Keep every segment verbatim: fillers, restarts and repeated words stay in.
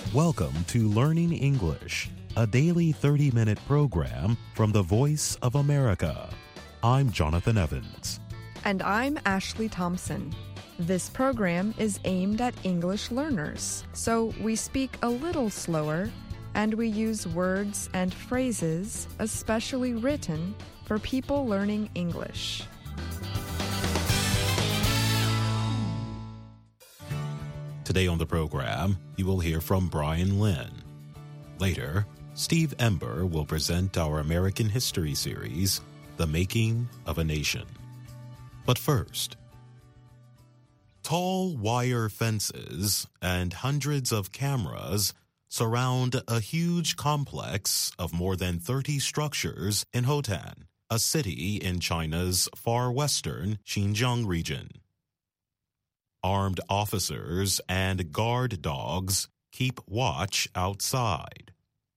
Welcome to Learning English, a daily thirty-minute program from the Voice of America. I'm Jonathan Evans. And I'm Ashley Thompson. This program is aimed at English learners, so we speak a little slower and we use words and phrases especially written for people learning English. Today on the program, you will hear from Brian Lynn. Later, Steve Ember will present our American history series, The Making of a Nation. But first, tall wire fences and hundreds of cameras surround a huge complex of more than thirty structures in Hotan, a city in China's far western Xinjiang region. Armed officers and guard dogs keep watch outside.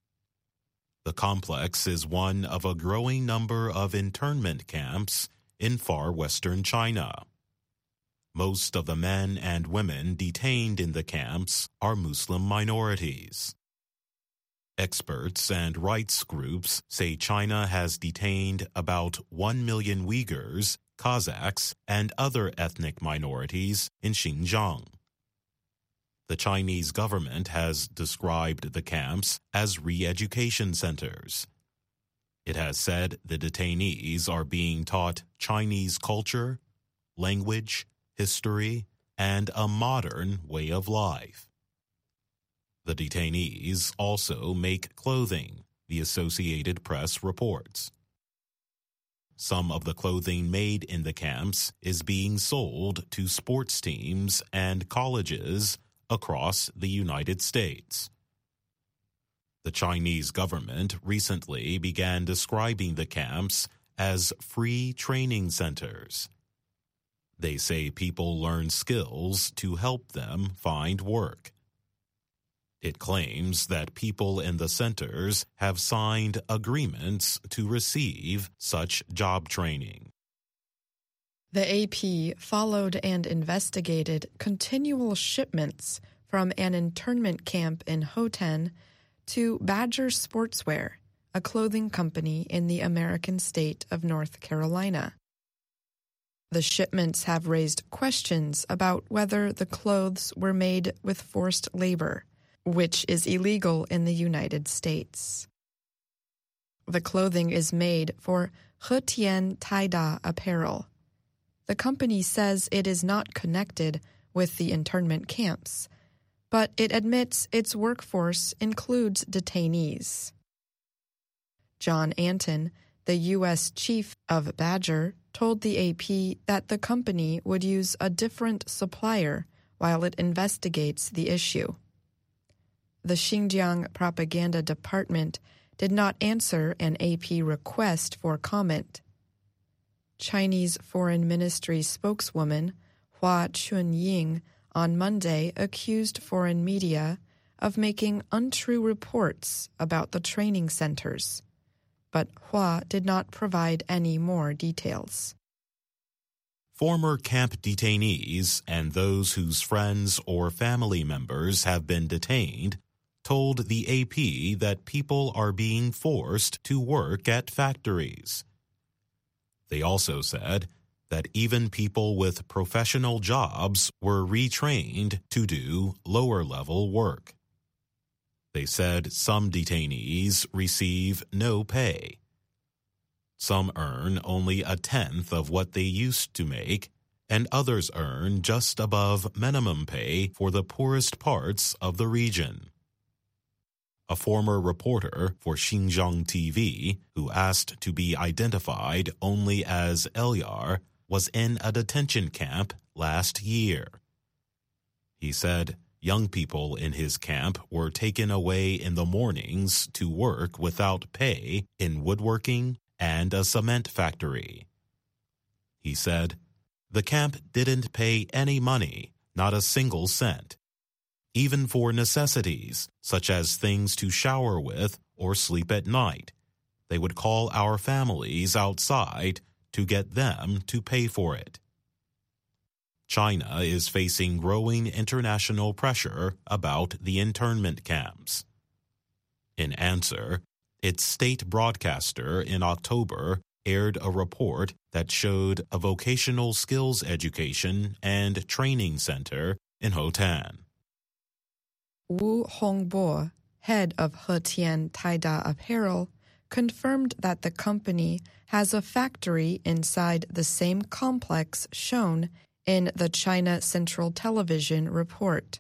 The complex is one of a growing number of internment camps in far western China. Most of the men and women detained in the camps are Muslim minorities. Experts and rights groups say China has detained about one million Uyghurs, Kazakhs, and other ethnic minorities in Xinjiang. The Chinese government has described the camps as re-education centers. It has said the detainees are being taught Chinese culture, language, history, and a modern way of life. The detainees also make clothing, the Associated Press reports. Some of the clothing made in the camps is being sold to sports teams and colleges across the United States. The Chinese government recently began describing the camps as free training centers. They say people learn skills to help them find work. It claims that people in the centers have signed agreements to receive such job training. The A P followed and investigated continual shipments from an internment camp in Hotan to Badger Sportswear, a clothing company in the American state of North Carolina. The shipments have raised questions about whether the clothes were made with forced labor, which is illegal in the United States. The clothing is made for Hetian Taida Apparel. The company says it is not connected with the internment camps, but it admits its workforce includes detainees. John Anton, the U S chief of Badger, told the A P that the company would use a different supplier while it investigates the issue. The Xinjiang Propaganda Department did not answer an A P request for comment. Chinese Foreign Ministry spokeswoman Hua Chunying on Monday accused foreign media of making untrue reports about the training centers, but Hua did not provide any more details. Former camp detainees and those whose friends or family members have been detained told the A P that people are being forced to work at factories. They also said that even people with professional jobs were retrained to do lower-level work. They said some detainees receive no pay. Some earn only a tenth of what they used to make, and others earn just above minimum pay for the poorest parts of the region. A former reporter for Xinjiang T V, who asked to be identified only as Elyar, was in a detention camp last year. He said young people in his camp were taken away in the mornings to work without pay in woodworking and a cement factory. He said, "The camp didn't pay any money, not a single cent. Even for necessities, such as things to shower with or sleep at night. They would call our families outside to get them to pay for it." China is facing growing international pressure about the internment camps. In answer, its state broadcaster in October aired a report that showed a vocational skills education and training center in Hotan. Wu Hongbo, head of Hetian Taida Apparel, confirmed that the company has a factory inside the same complex shown in the China Central Television report.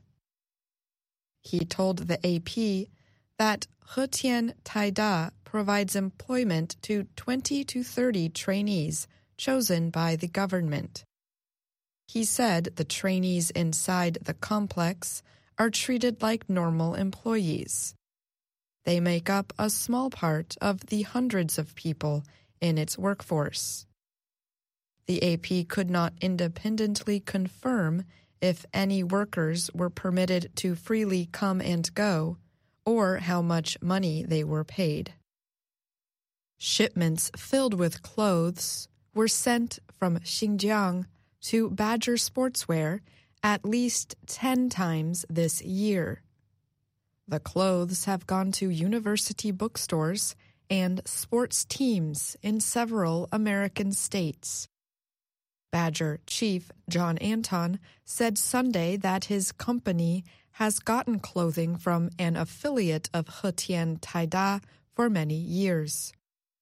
He told the A P that Hetian Taida provides employment to twenty to thirty trainees chosen by the government. He said the trainees inside the complex are treated like normal employees. They make up a small part of the hundreds of people in its workforce. The A P could not independently confirm if any workers were permitted to freely come and go or how much money they were paid. Shipments filled with clothes were sent from Xinjiang to Badger Sportswear at least ten times this year. The clothes have gone to university bookstores and sports teams in several American states. Badger chief John Anton said Sunday that his company has gotten clothing from an affiliate of Hetian Taida for many years.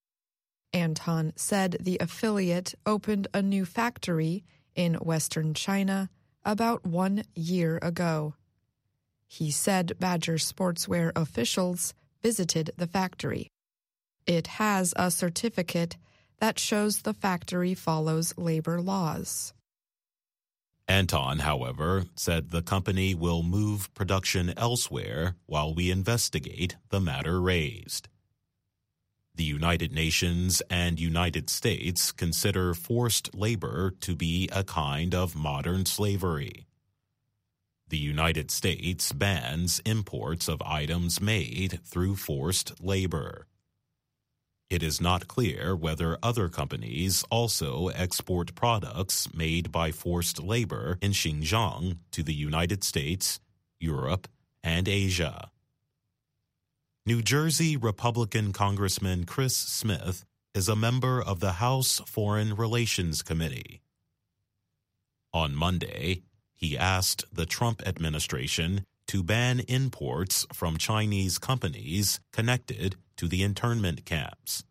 Anton said the affiliate opened a new factory in western China about one year ago. He said Badger Sportswear officials visited the factory. It has a certificate that shows the factory follows labor laws. Anton, however, said the company will move production elsewhere while we investigate the matter raised. The United Nations and United States consider forced labor to be a kind of modern slavery. The United States bans imports of items made through forced labor. It is not clear whether other companies also export products made by forced labor in Xinjiang to the United States, Europe, and Asia. New Jersey Republican Congressman Chris Smith is a member of the House Foreign Relations Committee. On Monday, he asked the Trump administration to ban imports from Chinese companies connected to the internment camps.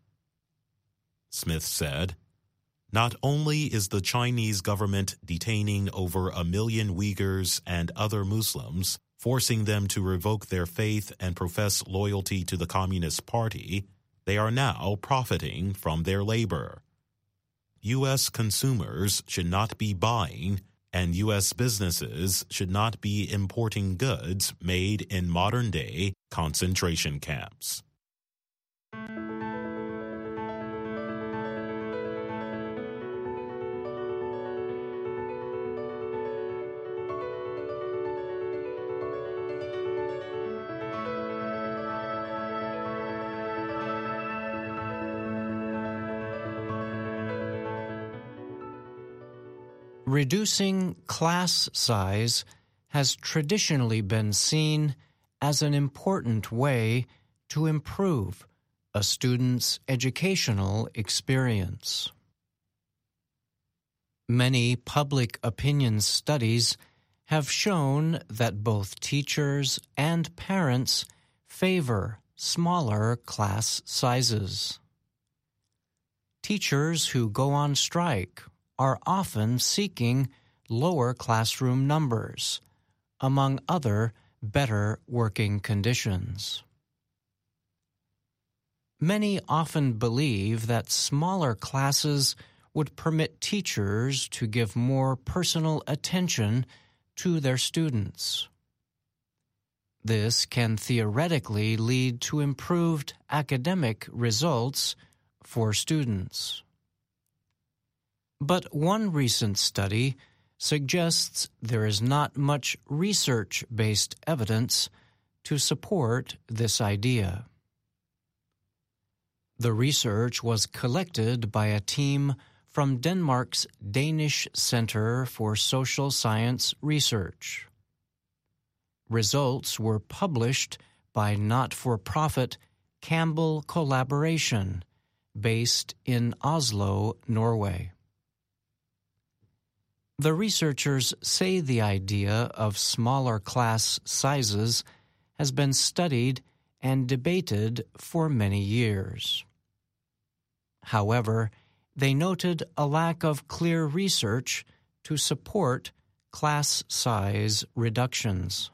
Smith said, "Not only is the Chinese government detaining over a million Uyghurs and other Muslims, forcing them to revoke their faith and profess loyalty to the Communist Party, they are now profiting from their labor. U S consumers should not be buying, and U S businesses should not be importing goods made in modern-day concentration camps." Reducing class size has traditionally been seen as an important way to improve a student's educational experience. Many public opinion studies have shown that both teachers and parents favor smaller class sizes. Teachers who go on strike are often seeking lower classroom numbers, among other better working conditions. Many often believe that smaller classes would permit teachers to give more personal attention to their students. This can theoretically lead to improved academic results for students. But one recent study suggests there is not much research-based evidence to support this idea. The research was collected by a team from Denmark's Danish Center for Social Science Research. Results were published by not-for-profit Campbell Collaboration, based in Oslo, Norway. The researchers say the idea of smaller class sizes has been studied and debated for many years. However, they noted a lack of clear research to support class size reductions.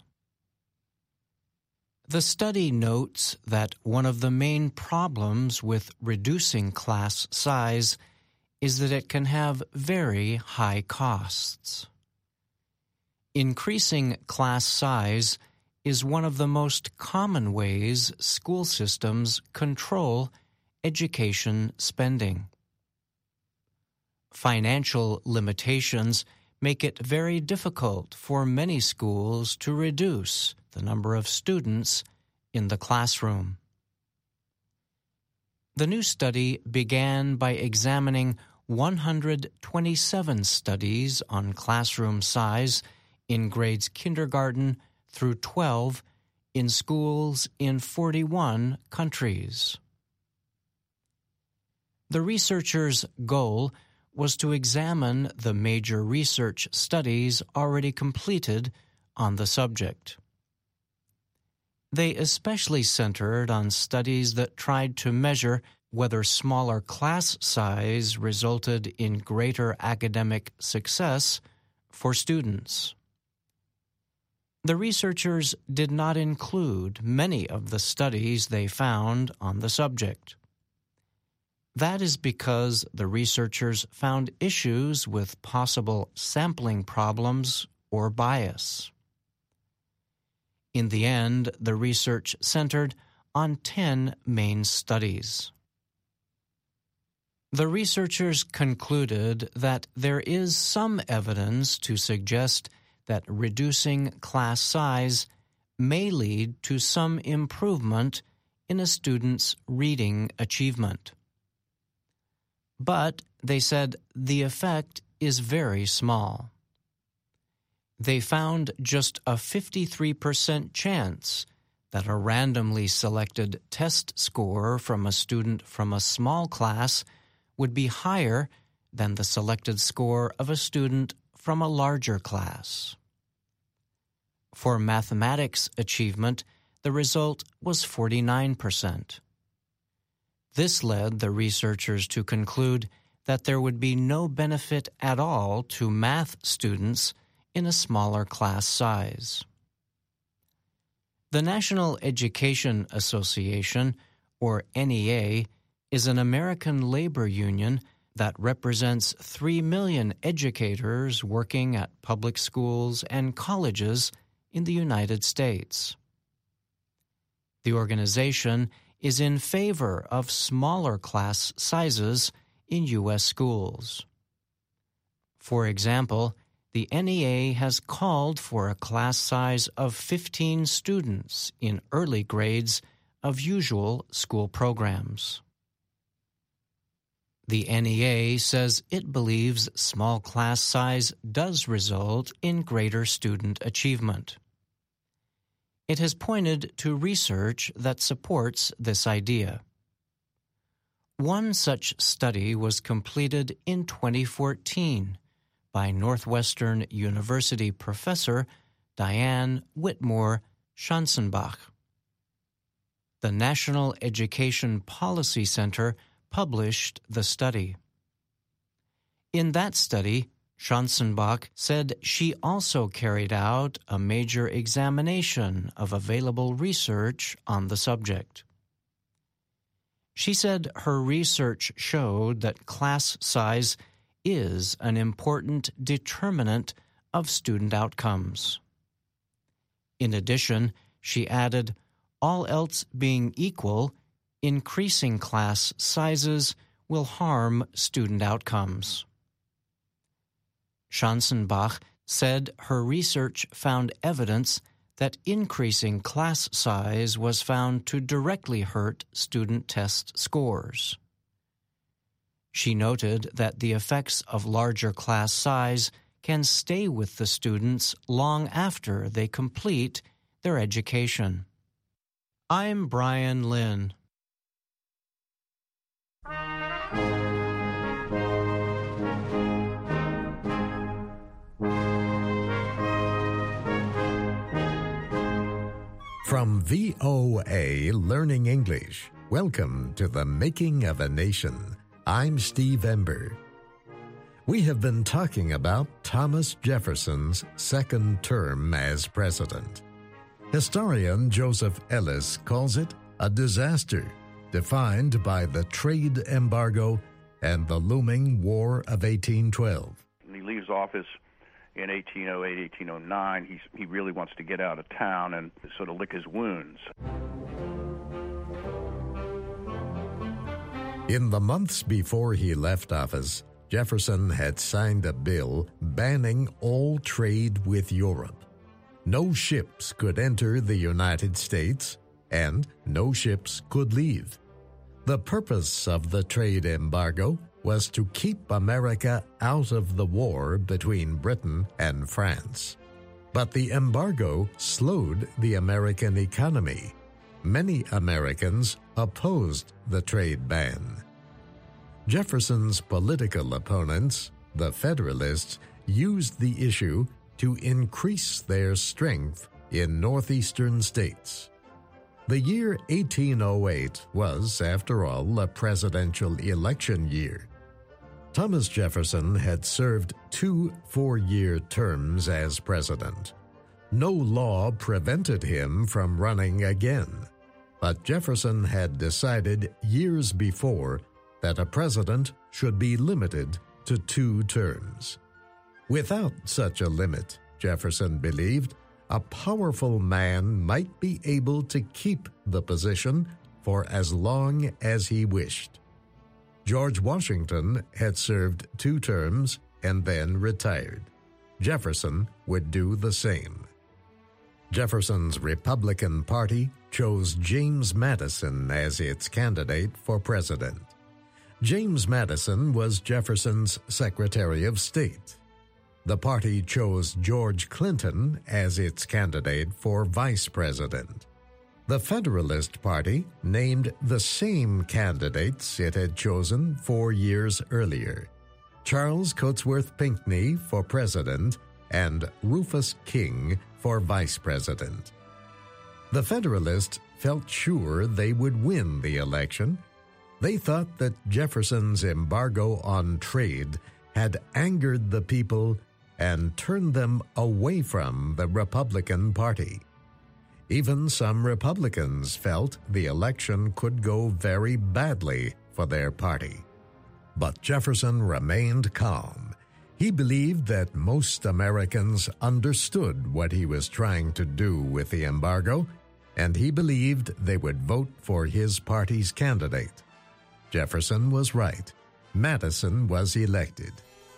The study notes that one of the main problems with reducing class size is that it can have very high costs. Increasing class size is one of the most common ways school systems control education spending. Financial limitations make it very difficult for many schools to reduce the number of students in the classroom. The new study began by examining one hundred twenty-seven studies on classroom size in grades kindergarten through twelve in schools in forty-one countries. The researchers' goal was to examine the major research studies already completed on the subject. They especially centered on studies that tried to measure whether smaller class size resulted in greater academic success for students. The researchers did not include many of the studies they found on the subject. That is because the researchers found issues with possible sampling problems or bias. In the end, the research centered on ten main studies. The researchers concluded that there is some evidence to suggest that reducing class size may lead to some improvement in a student's reading achievement. But, they said, the effect is very small. They found just a fifty-three percent chance that a randomly selected test score from a student from a small class would be higher than the selected score of a student from a larger class. For mathematics achievement, the result was forty-nine percent. This led the researchers to conclude that there would be no benefit at all to math students in a smaller class size. The National Education Association, or N E A, is an American labor union that represents three million educators working at public schools and colleges in the United States. The organization is in favor of smaller class sizes in U S schools. For example, the N E A has called for a class size of fifteen students in early grades of usual school programs. The N E A says it believes small class size does result in greater student achievement. It has pointed to research that supports this idea. One such study was completed in twenty fourteen by Northwestern University professor Diane Whitmore Schanzenbach. The National Education Policy Center published the study. In that study, Schanzenbach said she also carried out a major examination of available research on the subject. She said her research showed that class size is an important determinant of student outcomes. In addition, she added, all else being equal, increasing class sizes will harm student outcomes. Schanzenbach said her research found evidence that increasing class size was found to directly hurt student test scores. She noted that the effects of larger class size can stay with the students long after they complete their education. I'm Brian Lynn. From V O A Learning English, welcome to the Making of a Nation. I'm Steve Ember. We have been talking about Thomas Jefferson's second term as president. Historian Joseph Ellis calls it a disaster defined by the trade embargo and the looming War of eighteen twelve. He leaves office in eighteen oh eight, eighteen oh nine. He's, he really wants to get out of town and sort of lick his wounds. In the months before he left office, Jefferson had signed a bill banning all trade with Europe. No ships could enter the United States, and no ships could leave. The purpose of the trade embargo was to keep America out of the war between Britain and France. But the embargo slowed the American economy. Many Americans opposed the trade ban. Jefferson's political opponents, the Federalists, used the issue to increase their strength in northeastern states. The year eighteen oh eight was, after all, a presidential election year. Thomas Jefferson had served two four-year terms as president. No law prevented him from running again, but Jefferson had decided years before that a president should be limited to two terms. Without such a limit, Jefferson believed, a powerful man might be able to keep the position for as long as he wished. George Washington had served two terms and then retired. Jefferson would do the same. Jefferson's Republican Party chose James Madison as its candidate for president. James Madison was Jefferson's Secretary of State. The party chose George Clinton as its candidate for vice president. The Federalist Party named the same candidates it had chosen four years earlier: Charles Cotesworth Pinckney for president and Rufus King for vice president. The Federalists felt sure they would win the election. They thought that Jefferson's embargo on trade had angered the people and turned them away from the Republican Party. Even some Republicans felt the election could go very badly for their party. But Jefferson remained calm. He believed that most Americans understood what he was trying to do with the embargo, and he believed they would vote for his party's candidate. Jefferson was right. Madison was elected.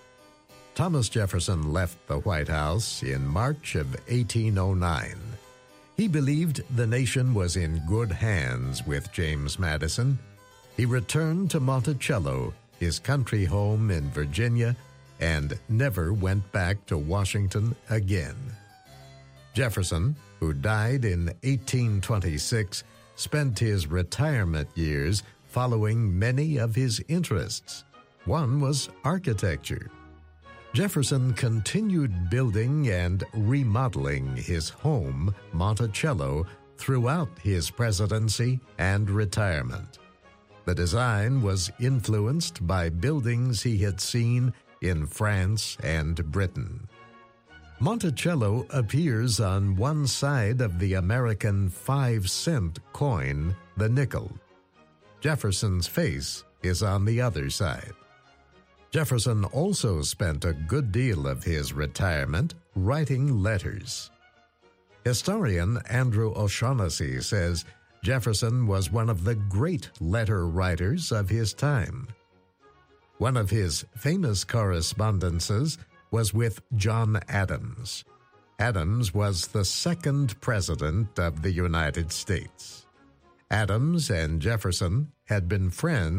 Thomas Jefferson left the White House in March of eighteen oh nine. He believed the nation was in good hands with James Madison. He returned to Monticello, his country home in Virginia, and never went back to Washington again. Jefferson, who died in eighteen twenty-six, spent his retirement years following many of his interests. One was architecture. Jefferson continued building and remodeling his home, Monticello, throughout his presidency and retirement. The design was influenced by buildings he had seen in France and Britain. Monticello appears on one side of the American five-cent coin, the nickel. Jefferson's face is on the other side. Jefferson also spent a good deal of his retirement writing letters. Historian Andrew O'Shaughnessy says Jefferson was one of the great letter writers of his time. One of his famous correspondences was with John Adams. Adams was the second president of the United States. Adams and Jefferson had been friends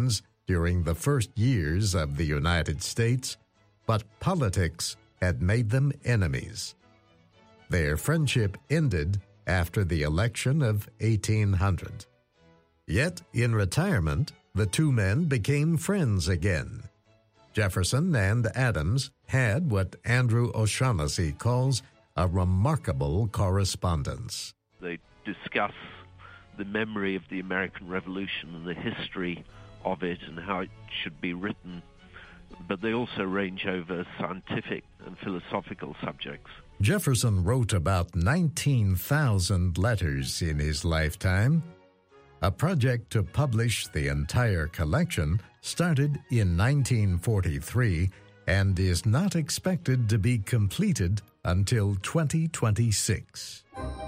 during the first years of the United States, but politics had made them enemies. Their friendship ended after the election of eighteen hundred. Yet, in retirement, the two men became friends again. Jefferson and Adams had what Andrew O'Shaughnessy calls a remarkable correspondence. They discuss the memory of the American Revolution and the history of it and how it should be written, but they also range over scientific and philosophical subjects. Jefferson wrote about nineteen thousand letters in his lifetime. A project to publish the entire collection started in nineteen forty-three and is not expected to be completed until twenty twenty-six.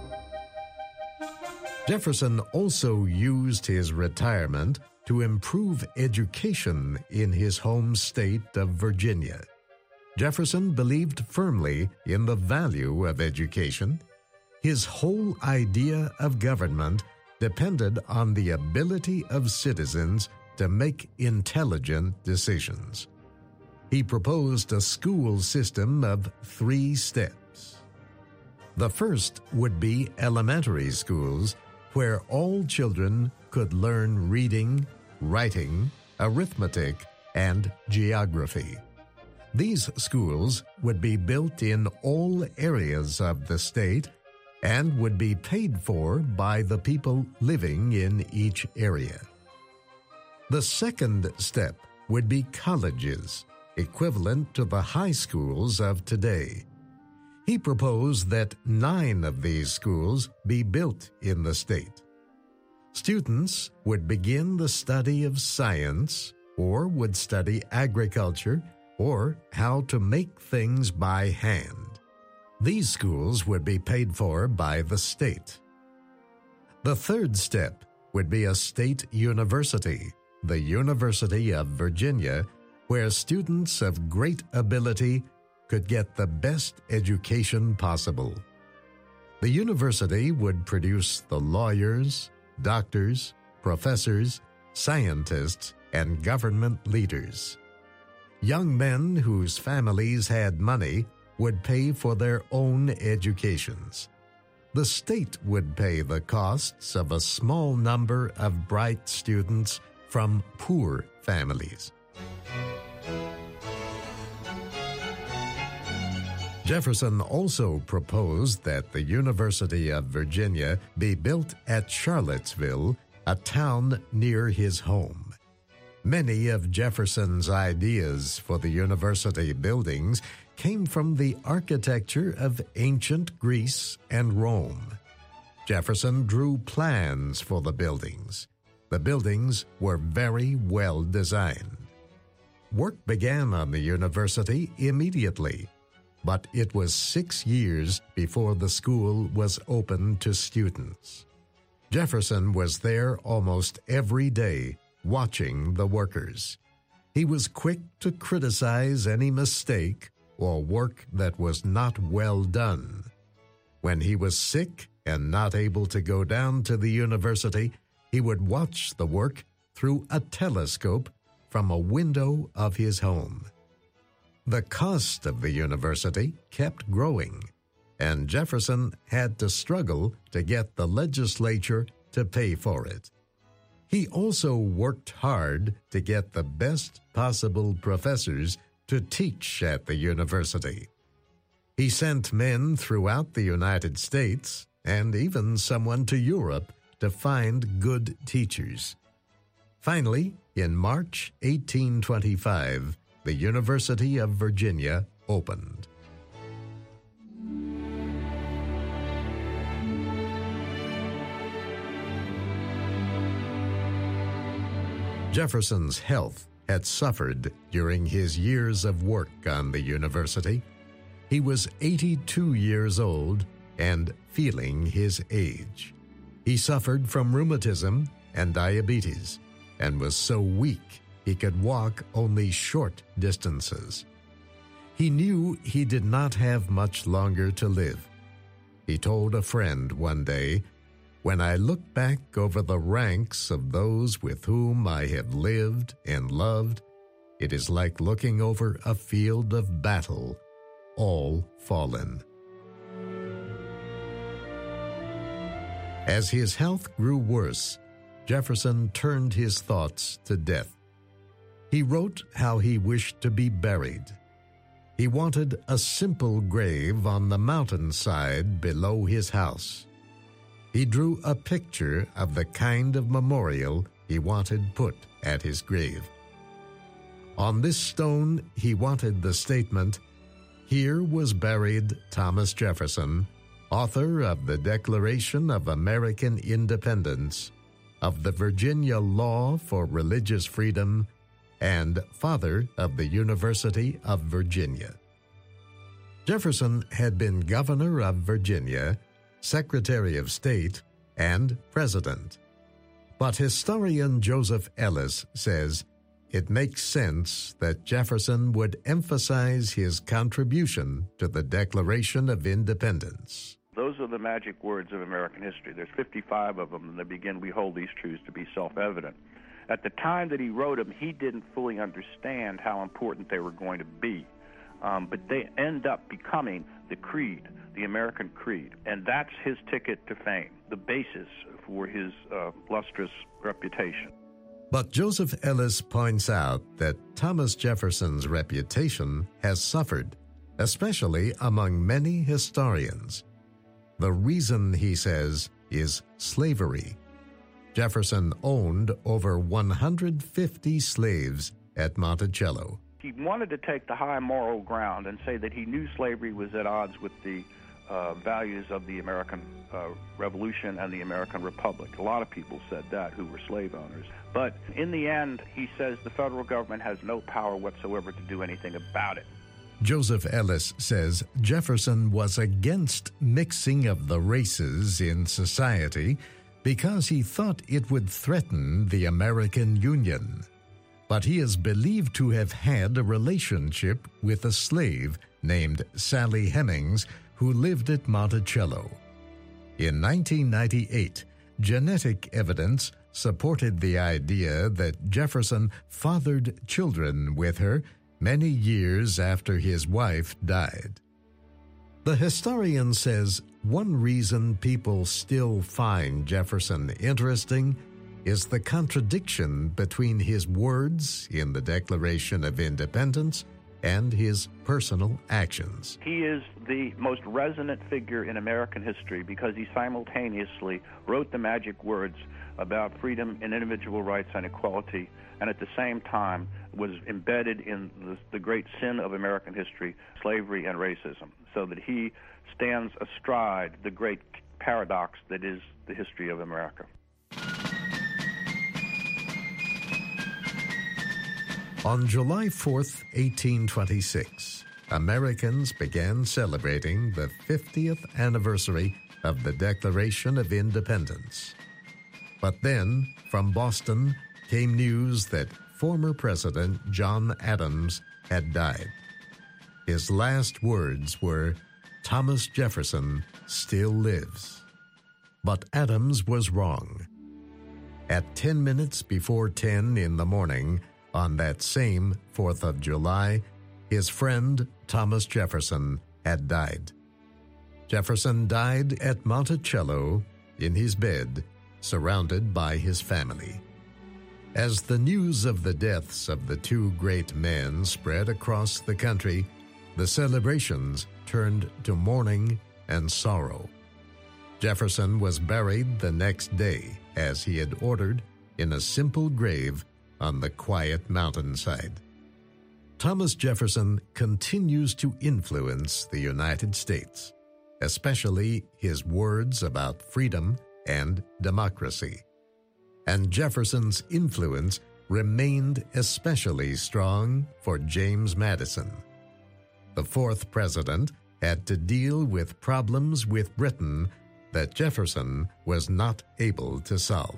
Jefferson also used his retirement to improve education in his home state of Virginia. Jefferson believed firmly in the value of education. His whole idea of government depended on the ability of citizens to make intelligent decisions. He proposed a school system of three steps. The first would be elementary schools, where all children could learn reading, writing, arithmetic, and geography. These schools would be built in all areas of the state and would be paid for by the people living in each area. The second step would be colleges, equivalent to the high schools of today. He proposed that nine of these schools be built in the state. Students would begin the study of science, or would study agriculture, or how to make things by hand. These schools would be paid for by the state. The third step would be a state university, the University of Virginia, where students of great ability could get the best education possible. The university would produce the lawyers, doctors, professors, scientists, and government leaders. Young men whose families had money would pay for their own educations. The state would pay the costs of a small number of bright students from poor families. Jefferson also proposed that the University of Virginia be built at Charlottesville, a town near his home. Many of Jefferson's ideas for the university buildings came from the architecture of ancient Greece and Rome. Jefferson drew plans for the buildings. The buildings were very well designed. Work began on the university immediately, but it was six years before the school was open to students. Jefferson was there almost every day, watching the workers. He was quick to criticize any mistake or work that was not well done. When he was sick and not able to go down to the university, he would watch the work through a telescope from a window of his home. The cost of the university kept growing, and Jefferson had to struggle to get the legislature to pay for it. He also worked hard to get the best possible professors to teach at the university. He sent men throughout the United States and even someone to Europe to find good teachers. Finally, in March eighteen twenty-five, the University of Virginia opened. Jefferson's health had suffered during his years of work on the university. He was eighty-two years old and feeling his age. He suffered from rheumatism and diabetes and was so weak he could walk only short distances. He knew he did not have much longer to live. He told a friend one day, When I look back over the ranks of those with whom I have lived and loved, it is like looking over a field of battle, all fallen. As his health grew worse, Jefferson turned his thoughts to death. He wrote how he wished to be buried. He wanted a simple grave on the mountainside below his house. He drew a picture of the kind of memorial he wanted put at his grave. On this stone, he wanted the statement, "Here was buried Thomas Jefferson, author of the Declaration of American Independence, of the Virginia Law for Religious Freedom, and father of the University of Virginia." Jefferson had been governor of Virginia, Secretary of State, and President. But historian Joseph Ellis says it makes sense that Jefferson would emphasize his contribution to the Declaration of Independence. Those are the magic words of American history. There's fifty-five of them, and they begin, "We hold these truths to be self-evident." At the time that he wrote them, he didn't fully understand how important they were going to be. Um, but they end up becoming the creed, the American creed. And that's his ticket to fame, the basis for his uh, lustrous reputation. But Joseph Ellis points out that Thomas Jefferson's reputation has suffered, especially among many historians. The reason, he says, is slavery. Jefferson owned over one hundred fifty slaves at Monticello. He wanted to take the high moral ground and say that he knew slavery was at odds with the uh, values of the American uh, Revolution and the American Republic. A lot of people said that who were slave owners. But in the end, he says the federal government has no power whatsoever to do anything about it. Joseph Ellis says Jefferson was against mixing of the races in society because he thought it would threaten the American Union. But he is believed to have had a relationship with a slave named Sally Hemings who lived at Monticello. In nineteen ninety-eight, genetic evidence supported the idea that Jefferson fathered children with her many years after his wife died. The historian says one reason people still find Jefferson interesting is the contradiction between his words in the Declaration of Independence and his personal actions. He is the most resonant figure in American history because he simultaneously wrote the magic words about freedom and individual rights and equality, and at the same time was embedded in the, the great sin of American history, slavery and racism, so that he stands astride the great paradox that is the history of America. On July fourth, eighteen twenty-six, Americans began celebrating the fiftieth anniversary of the Declaration of Independence. But then, from Boston, came news that former President John Adams had died. His last words were, "Thomas Jefferson still lives." But Adams was wrong. At ten minutes before ten in the morning, on that same fourth of July, his friend Thomas Jefferson had died. Jefferson died at Monticello in his bed, surrounded by his family. As the news of the deaths of the two great men spread across the country, the celebrations turned to mourning and sorrow. Jefferson was buried the next day, as he had ordered, in a simple grave on the quiet mountainside. Thomas Jefferson continues to influence the United States, especially his words about freedom and democracy. And Jefferson's influence remained especially strong for James Madison. The fourth president had to deal with problems with Britain that Jefferson was not able to solve.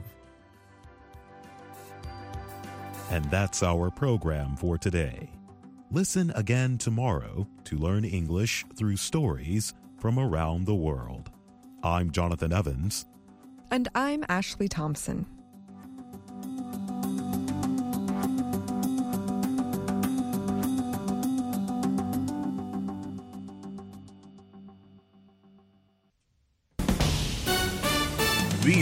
And that's our program for today. Listen again tomorrow to learn English through stories from around the world. I'm Jonathan Evans. And I'm Ashley Thompson.